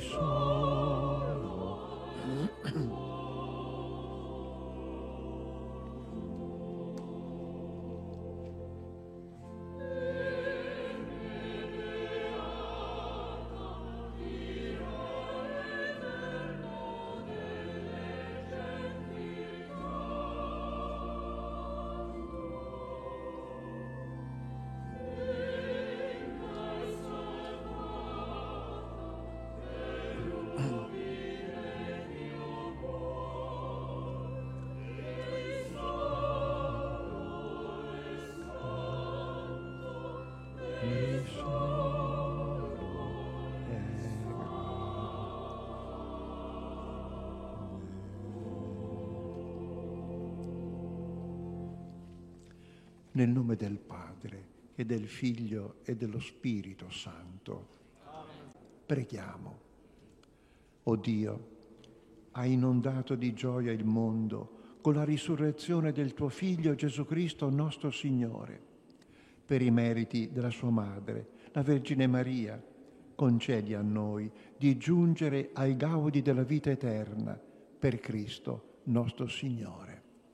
sono. Nel nome del Padre e del Figlio e dello Spirito Santo. Preghiamo. O Dio, hai inondato di gioia il mondo con la risurrezione del tuo Figlio Gesù Cristo nostro Signore. Per i meriti della sua madre, la Vergine Maria, concedi a noi di giungere ai gaudi della vita eterna per Cristo nostro Signore.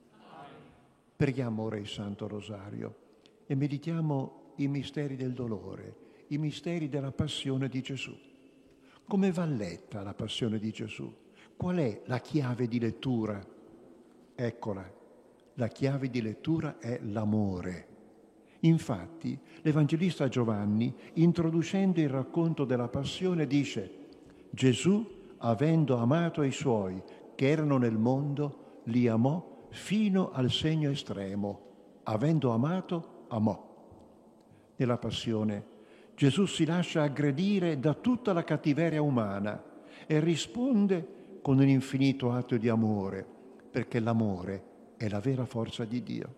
Preghiamo ora il Santo Rosario e meditiamo i misteri del dolore, i misteri della passione di Gesù. Come va letta la passione di Gesù? Qual è la chiave di lettura? Eccola, la chiave di lettura è l'amore. Infatti, l'Evangelista Giovanni, introducendo il racconto della passione, dice: Gesù, avendo amato i suoi che erano nel mondo, li amò fino al segno estremo. Avendo amato, amò. Nella passione, Gesù si lascia aggredire da tutta la cattiveria umana e risponde con un infinito atto di amore, perché l'amore è la vera forza di Dio.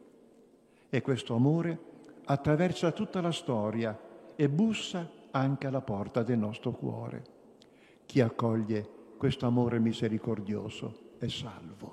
E questo amore attraversa tutta la storia e bussa anche alla porta del nostro cuore. Chi accoglie questo amore misericordioso è salvo.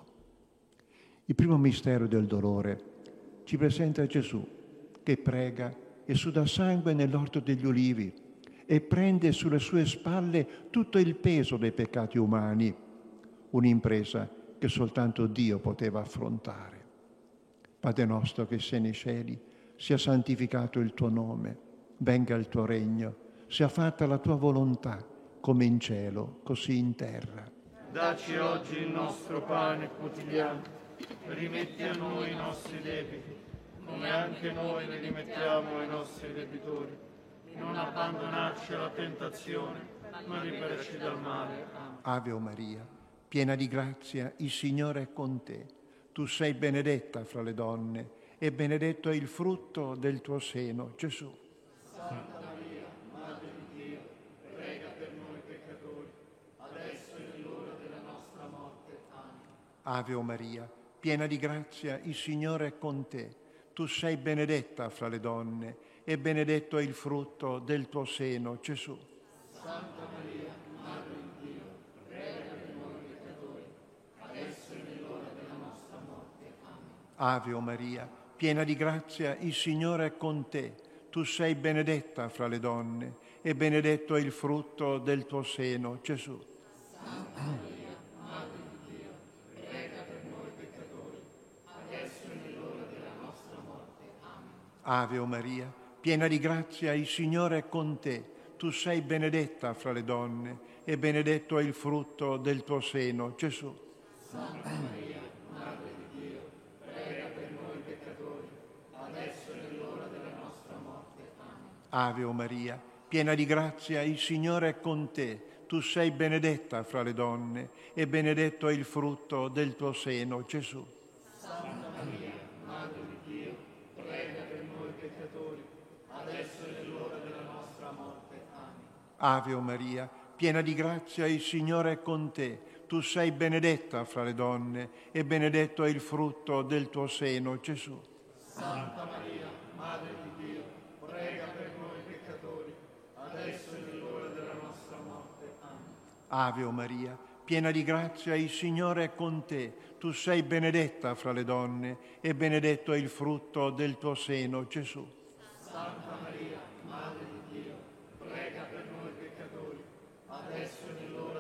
Il primo mistero del dolore ci presenta Gesù che prega e suda sangue nell'orto degli ulivi e prende sulle sue spalle tutto il peso dei peccati umani, un'impresa che soltanto Dio poteva affrontare. Padre nostro che sei nei cieli, sia santificato il tuo nome, venga il tuo regno, sia fatta la tua volontà, come in cielo, così in terra. Dacci oggi il nostro pane quotidiano. Rimetti a noi i nostri debiti, come anche noi li rimettiamo ai nostri debitori. Non abbandonarci alla tentazione, ma liberaci dal male. Ave o Maria, piena di grazia, il Signore è con te. Tu sei benedetta fra le donne, e benedetto è il frutto del tuo seno, Gesù. Santa Maria, Madre di Dio, prega per noi peccatori, adesso è l'ora della nostra morte. Amen. Ave o Maria, piena di grazia, il Signore è con te. Tu sei benedetta fra le donne, e benedetto è il frutto del tuo seno, Gesù. Santa Maria, Madre di Dio, prega per noi peccatori, adesso è l'ora della nostra morte. Amen. Ave o Maria, piena di grazia, il Signore è con te. Tu sei benedetta fra le donne, e benedetto è il frutto del tuo seno, Gesù. Santa Maria, Madre di Dio, prega per noi peccatori, adesso è l'ora della nostra morte. Amen. Ave o Maria, piena di grazia, il Signore è con te. Tu sei benedetta fra le donne, e benedetto è il frutto del tuo seno, Gesù. Santa Maria, Madre di Dio, prega per noi peccatori, adesso è l'ora della nostra morte. Amen. Ave o Maria, piena di grazia, il Signore è con te. Tu sei benedetta fra le donne, e benedetto è il frutto del tuo seno, Gesù. Santa Maria, Madre di Dio, prega per noi peccatori, adesso è l'ora della nostra morte. Amen. Ave o Maria, piena di grazia, il Signore è con te. Tu sei benedetta fra le donne, e benedetto è il frutto del tuo seno, Gesù. Santa Maria, Madre di Dio, prega per noi peccatori, adesso è l'ora della nostra morte. Amen. Ave o Maria, piena di grazia, il Signore è con te. Tu sei benedetta fra le donne, e benedetto è il frutto del tuo seno, Gesù. Santa Maria, Madre di Dio, prega per noi peccatori, adesso è l'ora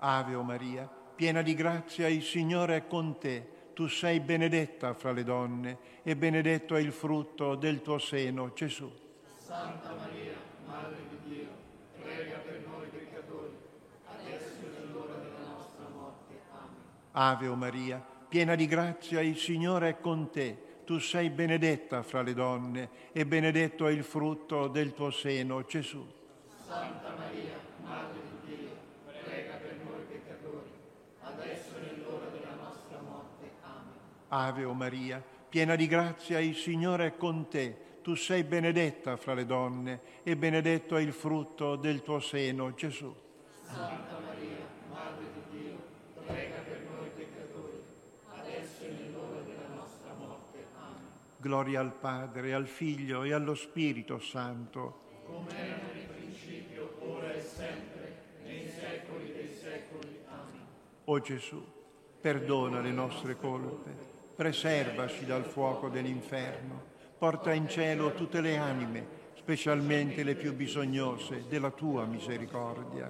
Ave o Maria, piena di grazia, il Signore è con te. Tu sei benedetta fra le donne e benedetto è il frutto del tuo seno, Gesù. Santa Maria, Madre di Dio, prega per noi peccatori, adesso è l'ora della nostra morte. Amen. Ave o Maria, piena di grazia, il Signore è con te. Tu sei benedetta fra le donne e benedetto è il frutto del tuo seno, Gesù. Santa Maria, Madre di Dio, prega per noi peccatori, adesso è l'ora della nostra morte. Amen. Ave o Maria, piena di grazia, il Signore è con te. Tu sei benedetta fra le donne e benedetto è il frutto del tuo seno, Gesù. Santa Maria, Madre di Dio, prega per noi peccatori, adesso è l'ora della nostra morte. Amen. Gloria al Padre, al Figlio e allo Spirito Santo. Come era nel principio, ora e sempre, nei secoli dei secoli. Amen. O Gesù, perdona le nostre colpe, preservaci dal fuoco dell'inferno, porta in cielo tutte le anime, specialmente le più bisognose della tua misericordia.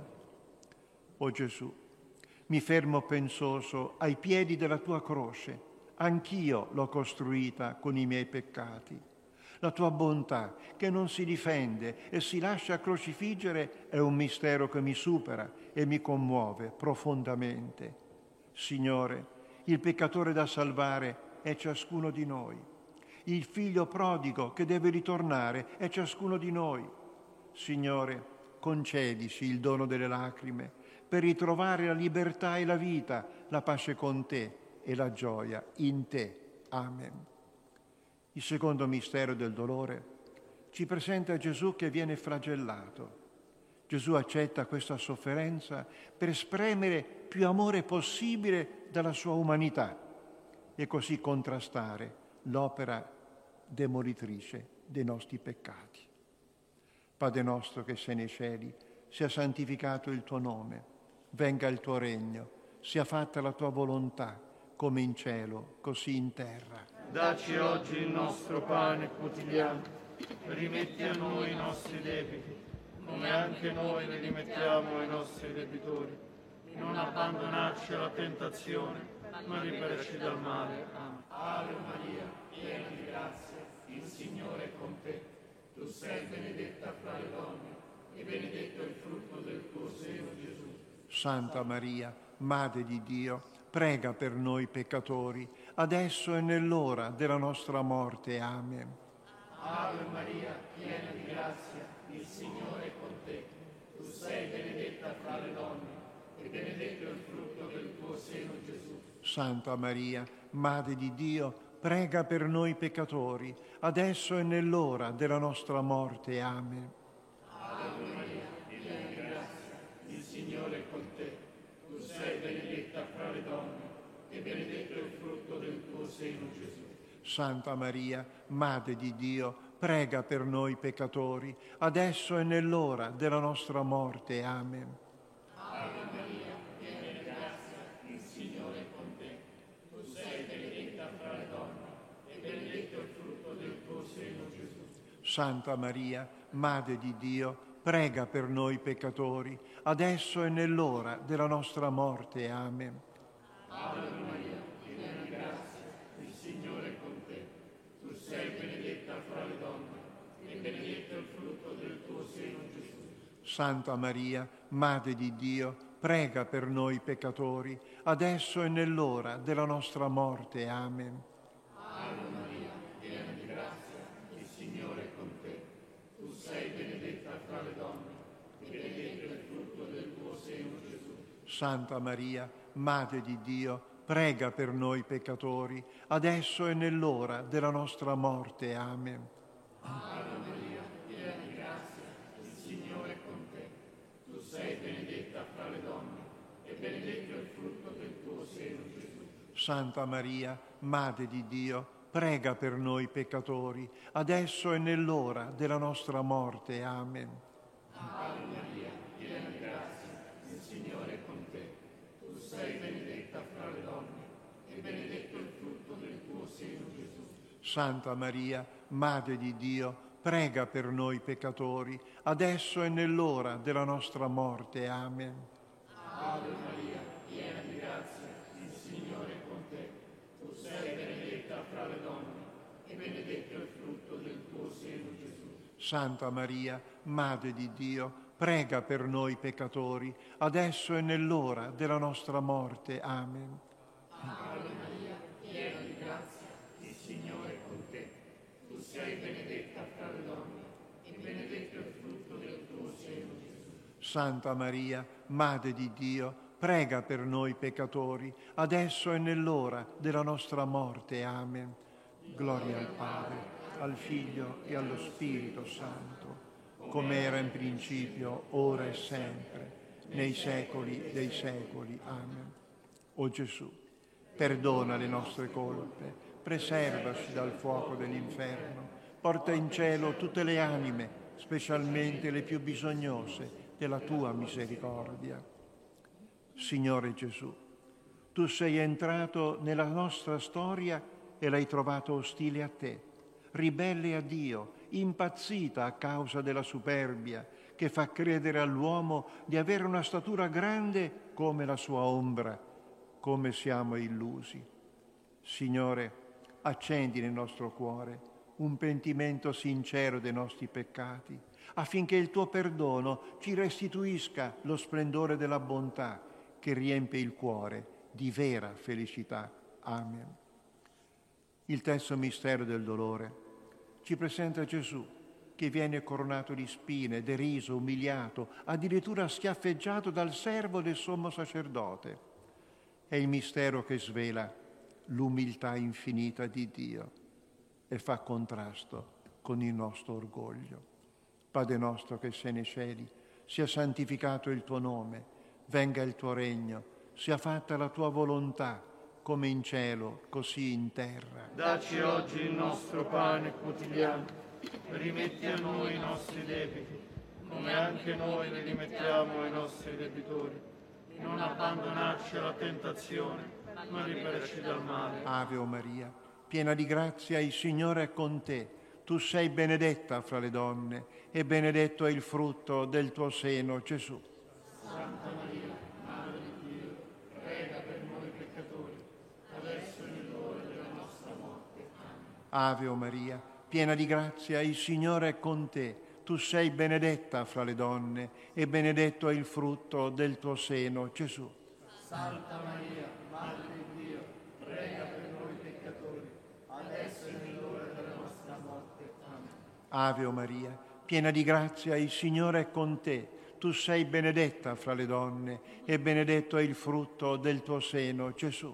O Gesù, mi fermo pensoso ai piedi della tua croce, anch'io l'ho costruita con i miei peccati. La tua bontà, che non si difende e si lascia crocifiggere, è un mistero che mi supera e mi commuove profondamente. Signore, il peccatore da salvare è ciascuno di noi. Il figlio prodigo che deve ritornare è ciascuno di noi. Signore, concedici il dono delle lacrime per ritrovare la libertà e la vita, la pace con te e la gioia in te. Amen. Il secondo mistero del dolore ci presenta Gesù che viene flagellato. Gesù accetta questa sofferenza per spremere più amore possibile dalla sua umanità e così contrastare l'opera demolitrice dei nostri peccati. Padre nostro che sei nei cieli, sia santificato il tuo nome, venga il tuo regno, sia fatta la tua volontà, come in cielo, così in terra. Dacci oggi il nostro pane quotidiano, rimetti a noi i nostri debiti, come anche noi ne rimettiamo ai nostri debitori. Non abbandonarci alla tentazione, ma liberaci dal male. Amen. Ave Maria, piena di grazia, il Signore è con te. Tu sei benedetta fra le donne e benedetto è il frutto del tuo seno, Gesù. Santa Maria, Madre di Dio, prega per noi peccatori, adesso e nell'ora della nostra morte. Amen. Ave Maria, piena di grazia, il Signore è con te. Tu sei benedetta fra le donne e benedetto è il frutto del tuo seno, Gesù. Santa Maria, Madre di Dio, prega per noi peccatori, adesso e nell'ora della nostra morte. Amen. Ave Maria, piena di grazia, il Signore è con te. Tu sei benedetta fra le donne e benedetto è il frutto del tuo seno, Gesù. Santa Maria, Madre di Dio, prega per noi peccatori, adesso e nell'ora della nostra morte. Amen. Ave Maria, piena di grazia, il Signore è con te. Tu sei benedetta fra le donne e benedetto è il frutto del tuo seno, Gesù. Santa Maria, Madre di Dio, prega per noi peccatori, adesso e nell'ora della nostra morte. Amen. Ave Maria, piena di grazia, il Signore è con te. Tu sei benedetta fra le donne e benedetto è il frutto del tuo seno, Gesù. Santa Maria, Madre di Dio, prega per noi peccatori, adesso e nell'ora della nostra morte. Amen. Ave Maria, piena di grazia, il Signore è con te. Tu sei benedetta fra le donne e benedetto è il frutto del tuo seno, Gesù. Santa Maria, Madre di Dio, prega per noi peccatori, adesso e nell'ora della nostra morte. Amen. Ave Maria, piena di grazia, il Signore è con te. Tu sei benedetta fra le donne e benedetto è il frutto del tuo seno, Gesù. Santa Maria, Madre di Dio, prega per noi peccatori, adesso e nell'ora della nostra morte. Amen. Ave Maria, piena di grazia, il Signore è con te. Tu sei benedetta fra le donne e benedetto è il frutto del tuo seno, Gesù. Santa Maria, Madre di Dio, prega per noi peccatori, adesso e nell'ora della nostra morte. Amen. Ave Maria, Santa Maria, Madre di Dio, prega per noi peccatori, adesso e nell'ora della nostra morte. Amen. Ave Maria, piena di grazia, il Signore è con te. Tu sei benedetta fra le donne, e benedetto è il frutto del tuo seno, Gesù. Santa Maria, Madre di Dio, prega per noi peccatori, adesso e nell'ora della nostra morte. Amen. Gloria al Padre, al Figlio e allo Spirito Santo, come era in principio, ora e sempre, nei secoli dei secoli. Amen. O Gesù, perdona le nostre colpe, preservaci dal fuoco dell'inferno, porta in cielo tutte le anime, specialmente le più bisognose della tua misericordia. Signore Gesù, tu sei entrato nella nostra storia e l'hai trovato ostile a te, ribelle a Dio, impazzita a causa della superbia che fa credere all'uomo di avere una statura grande come la sua ombra. Come siamo illusi. Signore, accendi nel nostro cuore un pentimento sincero dei nostri peccati, affinché il tuo perdono ci restituisca lo splendore della bontà che riempie il cuore di vera felicità. Amen. Il terzo mistero del dolore ci presenta Gesù che viene coronato di spine, deriso, umiliato, addirittura schiaffeggiato dal servo del sommo sacerdote. È il mistero che svela l'umiltà infinita di Dio e fa contrasto con il nostro orgoglio. Padre nostro che sei nei cieli, sia santificato il tuo nome, venga il tuo regno, sia fatta la tua volontà, come in cielo, così in terra. Dacci oggi il nostro pane quotidiano, rimetti a noi i nostri debiti, come anche noi li rimettiamo ai nostri debitori. Non abbandonarci alla tentazione, ma liberaci dal male. Ave o Maria, piena di grazia, il Signore è con te. Tu sei benedetta fra le donne e benedetto è il frutto del tuo seno, Gesù. Santa Maria, Madre di Dio, prega per noi peccatori, adesso è nell'ora della nostra morte. Amen. Ave o Maria, piena di grazia, il Signore è con te. Tu sei benedetta fra le donne e benedetto è il frutto del tuo seno, Gesù. Santa Maria, Madre di Dio, prega per noi peccatori, adesso è nell'ora della nostra morte. Amen. Ave o Maria, piena di grazia, il Signore è con te. Tu sei benedetta fra le donne e benedetto è il frutto del tuo seno, Gesù.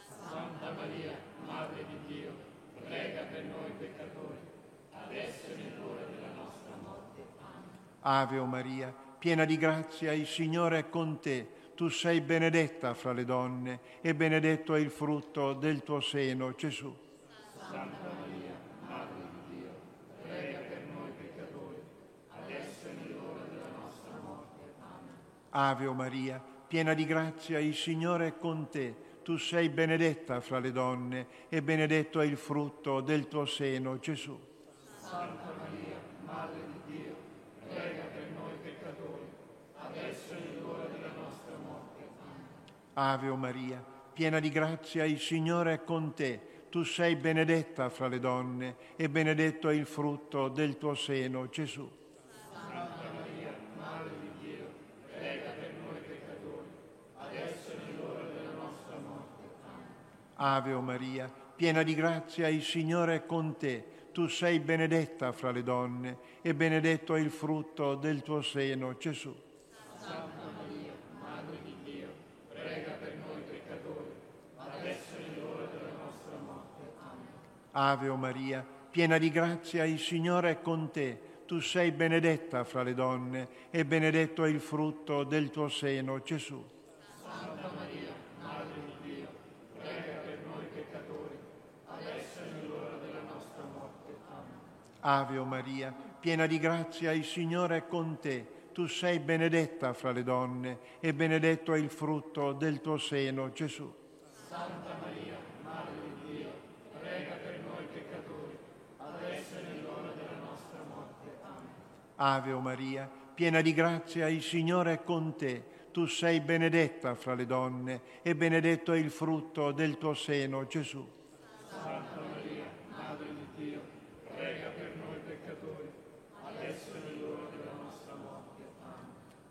Santa Maria, Madre di Dio, prega per noi peccatori, adesso è nell'ora della nostra morte. Amen. Ave o Maria, piena di grazia, il Signore è con te. Tu sei benedetta fra le donne e benedetto è il frutto del tuo seno, Gesù. Santa Maria, Madre di Dio, prega per noi peccatori, adesso è nell'ora della nostra morte. Amen. Ave o Maria, piena di grazia, il Signore è con te. Tu sei benedetta fra le donne e benedetto è il frutto del tuo seno, Gesù. Santa Maria, Madre di Dio, prega per noi peccatori, adesso è nell'ora della nostra morte. Amen. Ave o Maria, piena di grazia, il Signore è con te. Tu sei benedetta fra le donne e benedetto è il frutto del tuo seno, Gesù. Santa Maria, Madre di Dio, prega per noi peccatori, adesso è nell'ora della nostra morte. Amen. Ave o Maria, piena di grazia, il Signore è con te. Tu sei benedetta fra le donne e benedetto è il frutto del tuo seno, Gesù. Santa Maria, Madre di Dio, prega per noi peccatori, adesso è nell'ora della nostra morte. Amen. Ave o Maria, piena di grazia, il Signore è con te. Tu sei benedetta fra le donne e benedetto è il frutto del tuo seno, Gesù. Santa Maria, Madre di Dio, prega per noi peccatori, adesso è nell'ora della nostra morte. Amen. Ave o Maria, piena di grazia, il Signore è con te. Tu sei benedetta fra le donne e benedetto è il frutto del tuo seno, Gesù. Santa Maria, Madre di Dio, prega per noi peccatori, adesso è nell'ora della nostra morte. Amen. Ave o Maria, piena di grazia, il Signore è con te. Tu sei benedetta fra le donne e benedetto è il frutto del tuo seno, Gesù. Santa Maria, Madre di Dio, prega per noi peccatori, adesso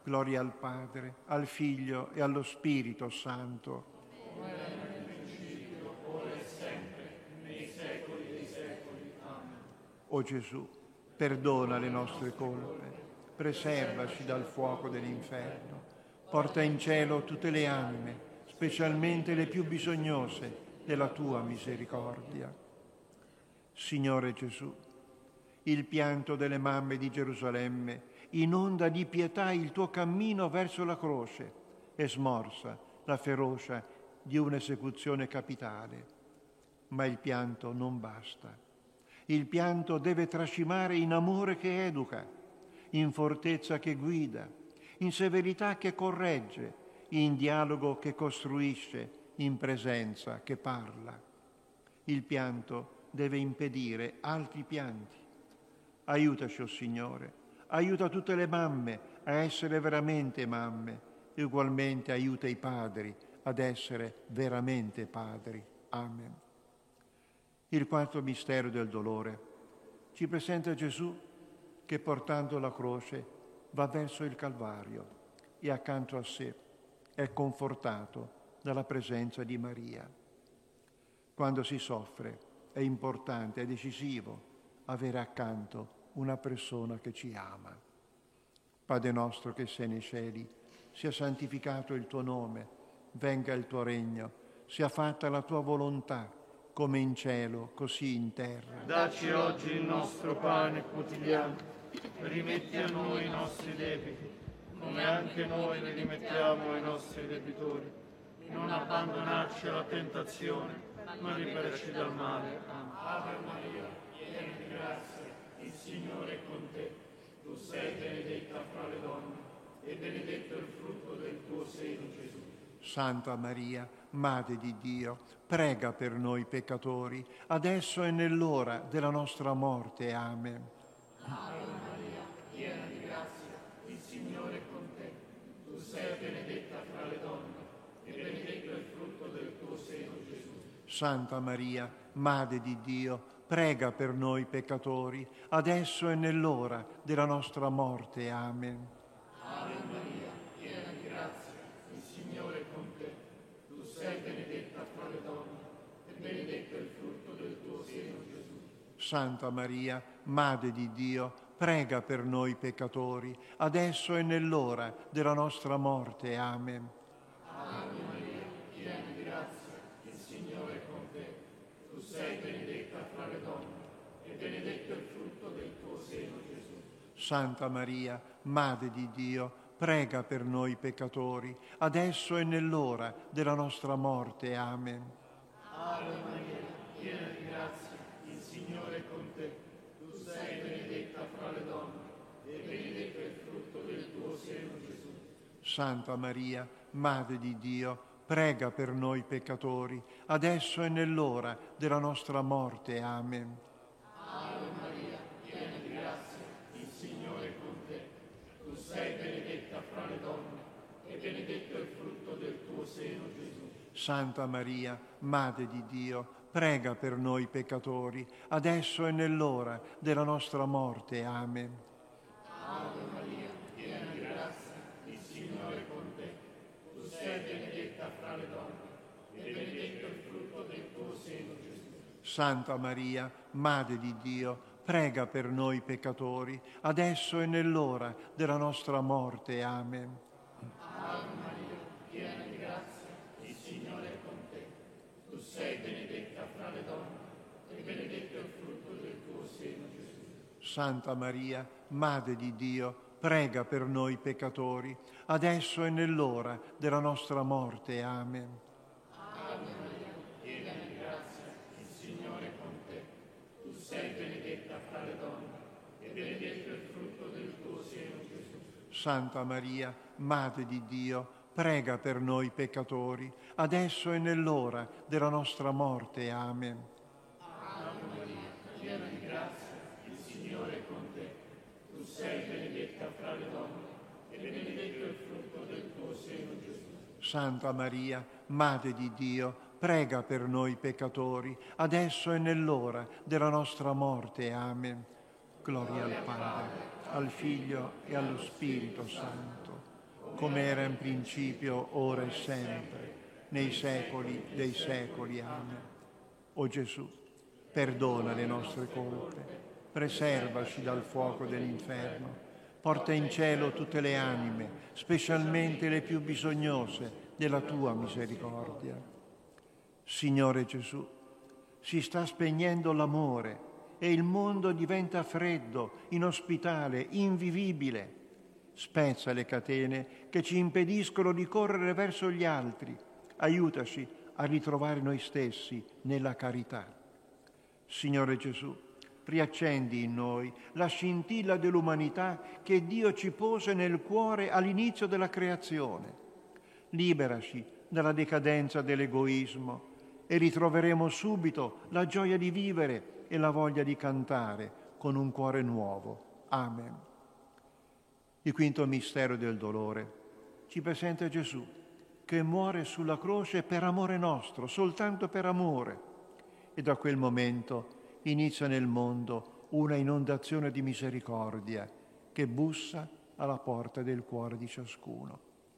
Gloria al Padre, al Figlio e allo Spirito Santo. Come era nel principio, ora e sempre, nei secoli dei secoli. Amen. O Gesù, perdona le nostre colpe, preservaci dal fuoco dell'inferno, porta in cielo tutte le anime, specialmente le più bisognose della tua misericordia. Signore Gesù, il pianto delle mamme di Gerusalemme inonda di pietà il tuo cammino verso la croce e smorza la ferocia di un'esecuzione capitale. Ma il pianto non basta. Il pianto deve tracimare in amore che educa, in fortezza che guida, in severità che corregge, in dialogo che costruisce, in presenza che parla. Il pianto deve impedire altri pianti. Aiutaci, o Signore, aiuta tutte le mamme a essere veramente mamme e ugualmente aiuta i padri ad essere veramente padri. Amen. Il quarto mistero del dolore ci presenta Gesù che, portando la croce, va verso il Calvario e accanto a sé è confortato dalla presenza di Maria. Quando si soffre è importante, è decisivo avere accanto una persona che ci ama. Padre nostro che sei nei cieli, sia santificato il tuo nome, venga il tuo regno, sia fatta la tua volontà, come in cielo, così in terra. Dacci oggi il nostro pane quotidiano, rimetti a noi i nostri debiti, come anche noi ne rimettiamo ai nostri debitori. Non abbandonarci alla tentazione, ma liberaci dal male. Amen. Ave Maria, piena di grazia, il Signore è con te. Tu sei benedetta fra le donne, e benedetto il frutto del tuo seno, Gesù. Santa Maria, Madre di Dio, prega per noi peccatori, adesso e nell'ora della nostra morte. Amen. Ave Maria, piena di grazia, il Signore è con te. Tu sei benedetta fra le donne, e benedetto il frutto del tuo seno, Gesù. Santa Maria, Madre di Dio, prega per noi peccatori, adesso e nell'ora della nostra morte. Amen. Ave Maria, piena di grazia, il Signore è con te. Tu sei benedetta fra le donne, e benedetto il frutto del tuo seno, Gesù. Santa Maria, Madre di Dio, prega per noi peccatori, adesso e nell'ora della nostra morte. Amen. Ave Maria, piena di grazia, il Signore è con te. Tu sei benedetta fra le donne, e benedetto il frutto del tuo seno, Gesù. Santa Maria, Madre di Dio, prega per noi peccatori, adesso e nell'ora della nostra morte. Amen. Ave Maria, piena di grazia, il Signore è con te. Tu sei benedetta fra le donne, e benedetto il frutto del tuo seno, Gesù. Santa Maria, Madre di Dio, prega per noi peccatori, adesso e nell'ora della nostra morte. Amen. Ave Maria, piena di grazia, il Signore è con te. Tu sei benedetta fra le donne, e benedetto il frutto del tuo seno, Gesù. Santa Maria, Madre di Dio, prega per noi peccatori, adesso e nell'ora della nostra morte. Amen. Ave Maria, piena di grazia, il Signore è con te. Tu sei benedetta fra le donne, e benedetto il frutto del tuo seno, Gesù. Santa Maria, Madre di Dio, prega per noi peccatori, adesso e nell'ora della nostra morte. Amen. Ave Maria, piena di grazia, il Signore è con te. Tu sei benedetta fra le donne, e benedetto il frutto del tuo seno, Gesù. Santa Maria, Madre di Dio, prega per noi peccatori, adesso e nell'ora della nostra morte. Amen. Ave Maria, piena di grazia, il Signore è con te. Tu sei benedetta fra le donne, e benedetto il frutto del tuo seno, Gesù. Santa Maria, Madre di Dio, prega per noi peccatori, adesso e nell'ora della nostra morte. Amen. Ave Maria, piena di grazia, il Signore è con te. Tu sei benedetta fra le donne, e benedetto il frutto del tuo seno, Gesù. Santa Maria, Madre di Dio, prega per noi peccatori, adesso e nell'ora della nostra morte. Amen. Gloria al Padre, al Figlio e allo Spirito Santo. come era in principio, ora e sempre, nei secoli dei secoli. Amen. O Gesù, perdona le nostre colpe, preservaci dal fuoco dell'inferno, porta in cielo tutte le anime, specialmente le più bisognose della tua misericordia. Signore Gesù, si sta spegnendo l'amore e il mondo diventa freddo, inospitale, invivibile. Spezza le catene che ci impediscono di correre verso gli altri. Aiutaci a ritrovare noi stessi nella carità. Signore Gesù, riaccendi in noi la scintilla dell'umanità che Dio ci pose nel cuore all'inizio della creazione. Liberaci dalla decadenza dell'egoismo e ritroveremo subito la gioia di vivere e la voglia di cantare con un cuore nuovo. Amen. Il quinto mistero del dolore ci presenta Gesù che muore sulla croce per amore nostro, soltanto per amore. E da quel momento inizia nel mondo una inondazione di misericordia che bussa alla porta del cuore di ciascuno.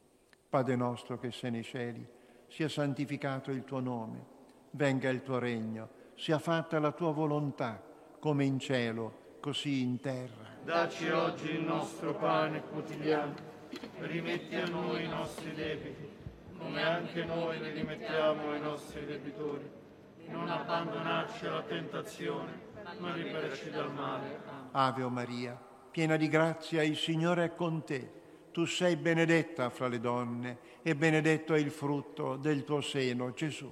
Padre nostro che sei nei cieli, sia santificato il tuo nome, venga il tuo regno, sia fatta la tua volontà, come in cielo, così in terra. Dacci oggi il nostro pane quotidiano, rimetti a noi i nostri debiti, come anche noi ne rimettiamo ai nostri debitori. Non abbandonarci alla tentazione, ma liberaci dal male. Ave Maria, piena di grazia, il Signore è con te. Tu sei benedetta fra le donne e benedetto è il frutto del tuo seno, Gesù.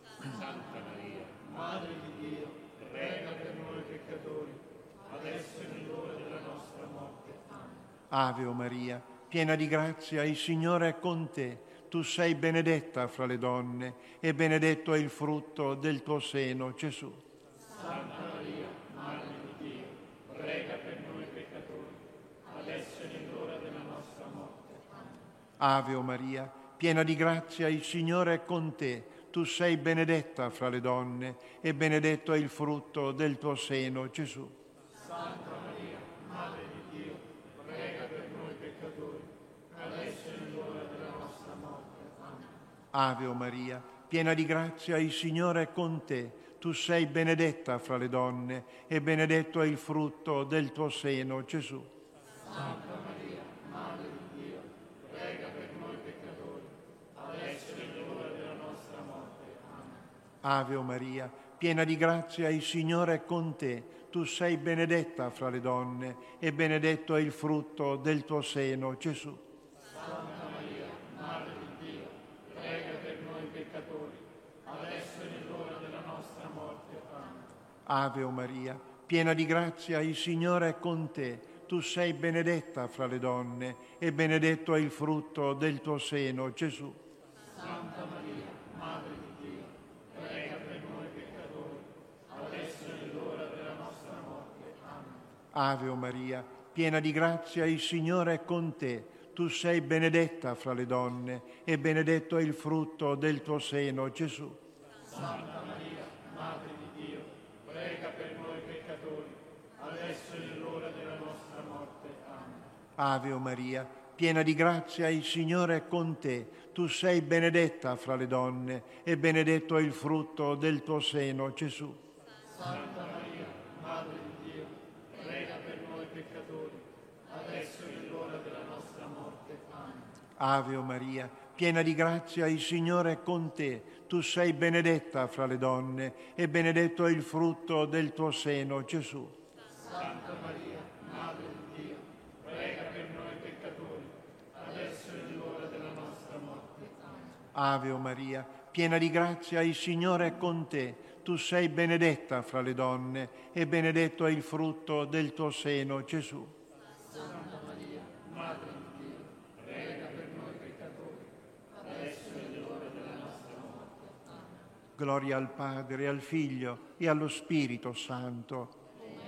Santa Maria, Madre di Dio, prega per noi peccatori, adesso è l'ora della nostra morte. Amen. Ave Maria, piena di grazia, il Signore è con te. Tu sei benedetta fra le donne e benedetto è il frutto del tuo seno, Gesù. Santa Maria, Madre di Dio, prega per noi peccatori, adesso è l'ora della nostra morte. Amen. Ave Maria, piena di grazia, il Signore è con te. Tu sei benedetta fra le donne e benedetto è il frutto del tuo seno, Gesù. Santa Maria, Madre di Dio, prega per noi peccatori, adesso è l'ora della nostra morte. Amen. Ave Maria, piena di grazia, il Signore è con te. Tu sei benedetta fra le donne e benedetto è il frutto del tuo seno, Gesù. Santa Maria, Madre di Dio, prega per noi peccatori, adesso è l'ora della nostra morte. Amen. Ave Maria, piena di grazia, il Signore è con te. Tu sei benedetta fra le donne e benedetto è il frutto del tuo seno, Gesù. Santa Maria, Madre di Dio, prega per noi peccatori, adesso è l'ora della nostra morte. Amen. Ave Maria, piena di grazia, il Signore è con te. Tu sei benedetta fra le donne e benedetto è il frutto del tuo seno, Gesù. Santa Maria, Madre di Dio, prega per noi peccatori, adesso è l'ora della nostra morte. Amen. Ave Maria, piena di grazia, il Signore è con te. Tu sei benedetta fra le donne e benedetto è il frutto del tuo seno, Gesù. Santa Maria, Madre di Dio, prega per noi peccatori, adesso è l'ora della nostra morte. Amen. Ave Maria, piena di grazia, il Signore è con te. Tu sei benedetta fra le donne e benedetto è il frutto del tuo seno, Gesù. Santa Maria, Madre di Dio, prega per noi peccatori, adesso è l'ora della nostra morte. Amen. Ave Maria, piena di grazia, il Signore è con te. Tu sei benedetta fra le donne e benedetto è il frutto del tuo seno, Gesù. Santa Maria, Madre di Dio, prega per noi peccatori, adesso è l'ora della nostra morte. Amen. Ave Maria, piena di grazia, il Signore è con te. Tu sei benedetta fra le donne e benedetto è il frutto del tuo seno, Gesù. Santa Maria, Madre di Dio, prega per noi peccatori, adesso è l'ora della nostra morte. Amen. Gloria al Padre, al Figlio e allo Spirito Santo.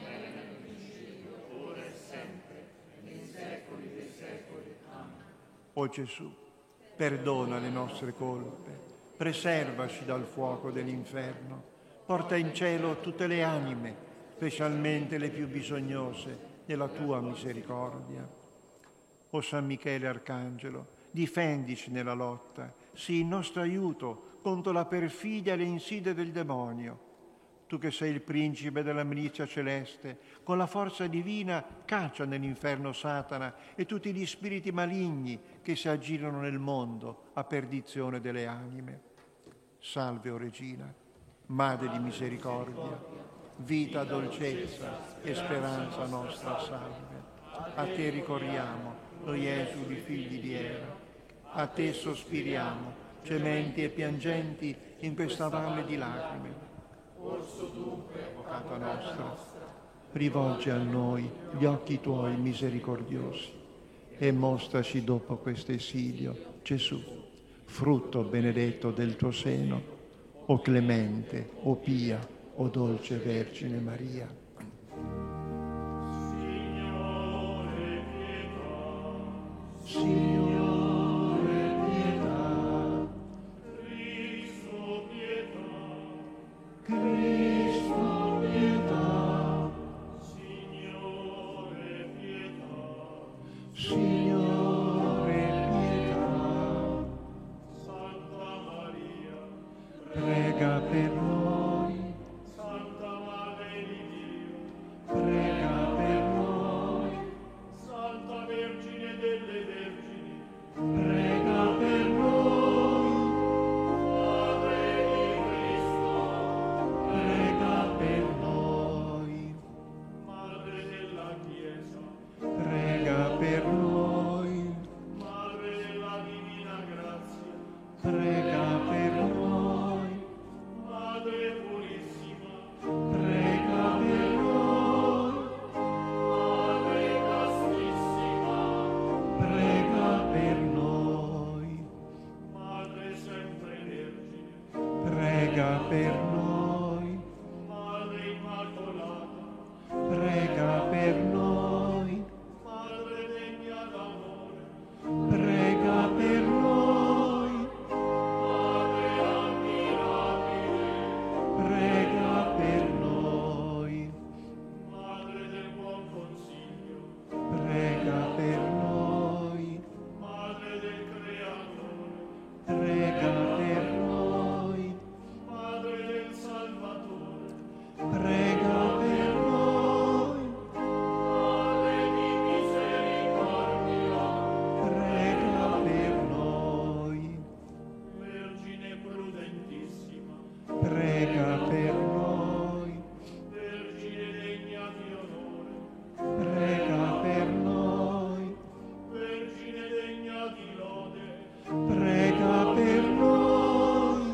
Ora e sempre, nei secoli dei secoli. Amen. O Gesù, perdona le nostre colpe, preservaci dal fuoco dell'inferno, porta in cielo tutte le anime, specialmente le più bisognose della tua misericordia. O San Michele Arcangelo, difendici nella lotta, sii il nostro aiuto contro la perfidia e le insidie del demonio. Tu che sei il principe della milizia celeste, con la forza divina caccia nell'inferno Satana e tutti gli spiriti maligni che si aggirano nel mondo a perdizione delle anime. Salve, o Regina, Madre di misericordia, vita, dolcezza e speranza nostra, salve. A te ricorriamo, noi esuli figli di Eva. A te sospiriamo, gementi e piangenti in questa valle di lacrime. Orso dunque, avvocata nostra, rivolge a noi gli occhi tuoi misericordiosi e mostraci dopo questo esilio Gesù, frutto benedetto del tuo seno, o clemente, o pia, o dolce Vergine Maria. Signore, pietà. Signore, pietà. Cristo, pietà. Cristo, pietà. Signore, pietà. Signore, pietà. Santa Maria, prega per noi. Santa Madre di Dio, prega per noi. Santa Vergine delle Vergini, prega per noi. Madre di Cristo, prega per noi. Madre della Chiesa, prega per noi. Madre della Divina Grazia, prega per noi. Madre Purissima, prega per noi. Madre Castissima, prega per noi. Madre sempre Vergine, prega per noi. Madre Immacolata, prega per noi. Madre degna d'amore, prega per noi. Madre ammirabile, prega per noi. Madre del buon consiglio, prega per noi. Madre del Creatore, prega per noi. Madre del Salvatore, prega per noi. Madre di misericordia, prega per noi. Vergine prudentissima, prega per noi. Vergine degna di onore, prega per noi. Vergine degna di lode, prega per noi.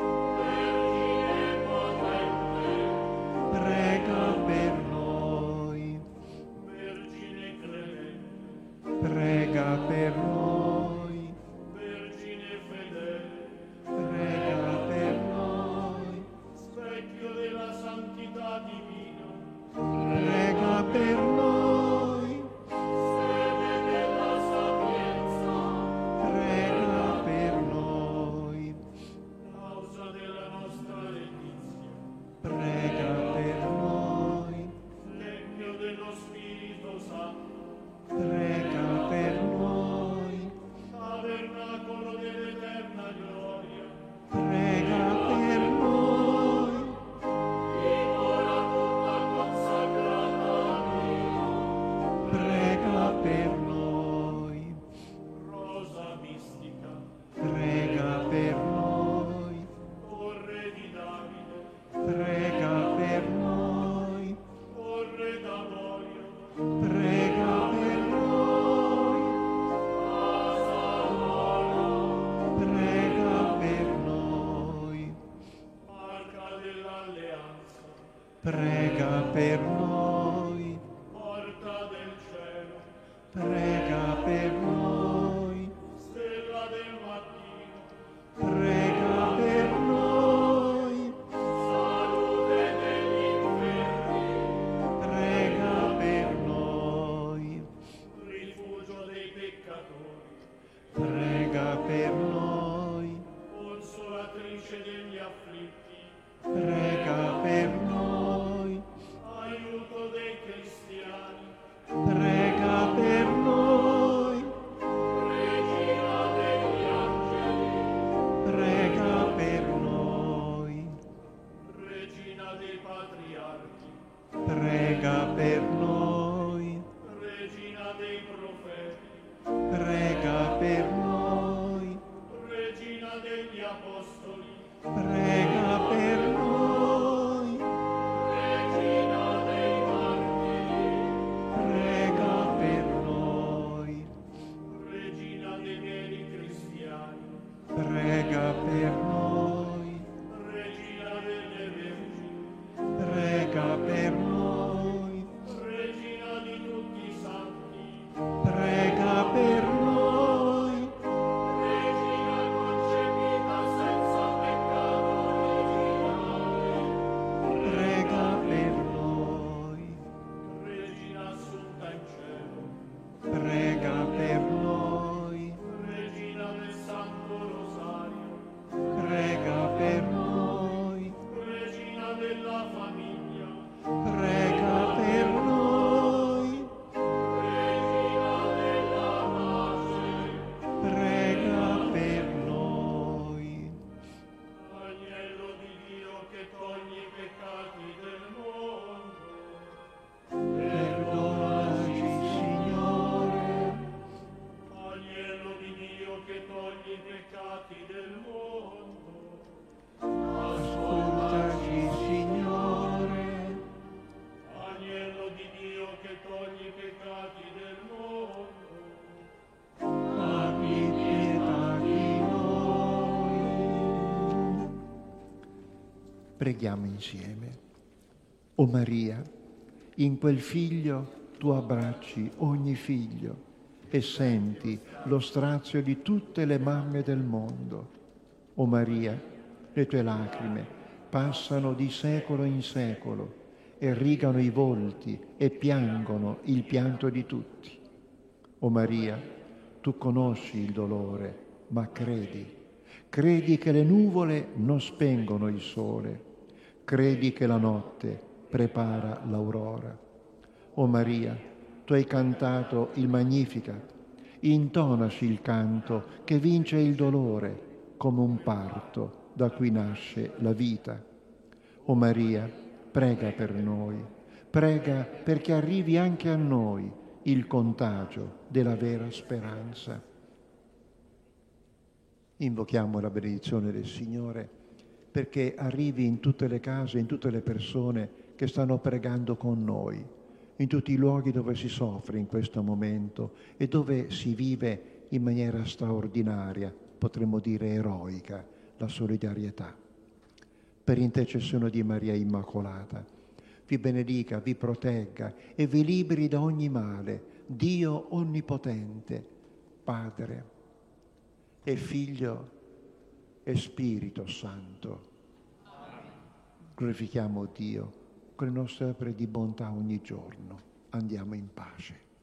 Vergine potente, prega per noi. Vergine clemente, prega per noi. Vergine fedele, prega per noi. Specchio della santità divina, prega per noi. Sede della sapienza, prega per noi. Causa della nostra letizia, prega per noi. Tempio dello Spirito Santo, prega per noi. Tabernacolo dell'eterna gloria, prega per noi. Dimora tutta consacrata a Dio, prega per noi. Rosa mistica, prega per noi. Torre di Davide, prega per noi. Torre d'Avorio, prega per noi. Casa d'oro, prega per noi. Arca dell'Alleanza, prega per noi. Porta del cielo, prega per noi. Stella del mattino, prega per noi. Salute degli infermi, prega per noi. Rifugio dei peccatori, prega per noi. Consolatrice degli afflitti, prega per noi. Aiuto dei cristiani, prega per noi. dei profeti, prega per noi, Regina degli apostoli, prega per noi, Regina dei martiri, prega per noi, Regina dei veri cristiani, prega per noi, Regina delle vergini, prega per noi, Regina di tutti i santi, prega per noi, Regina concepita senza peccato originale, prega per noi, Regina assunta in cielo, prega per noi, Regina del Santo Rosario, prega per noi, Regina della famiglia, prega per noi, Regina della pace, prega per noi. Agnello di Dio che toglie i peccati del mondo, Perdonaci, Signore, Agnello di Dio che toglie i peccati del mondo, ascoltaci, Signore, Agnello di Dio che toglie i peccati del mondo, abbi pietà di noi. Preghiamo insieme. O Maria, in quel figlio tu abbracci ogni figlio e senti lo strazio di tutte le mamme del mondo. O Maria, le tue lacrime passano di secolo in secolo e rigano i volti e piangono il pianto di tutti. O Maria, tu conosci il dolore, ma credi che le nuvole non spengono il sole, credi che la notte prepara l'aurora. O Maria, tu hai cantato il Magnificat, intonaci il canto che vince il dolore come un parto da cui nasce la vita. O Maria, prega per noi, prega perché arrivi anche a noi il contagio della vera speranza. Invochiamo la benedizione del Signore perché arrivi in tutte le case, in tutte le persone che stanno pregando con noi, in tutti i luoghi dove si soffre in questo momento e dove si vive in maniera straordinaria, potremmo dire eroica, la solidarietà. Per intercessione di Maria Immacolata, vi benedica, vi protegga e vi liberi da ogni male, Dio Onnipotente, Padre e Figlio e Spirito Santo. Glorifichiamo Dio con le nostre opere di bontà ogni giorno. Andiamo in pace.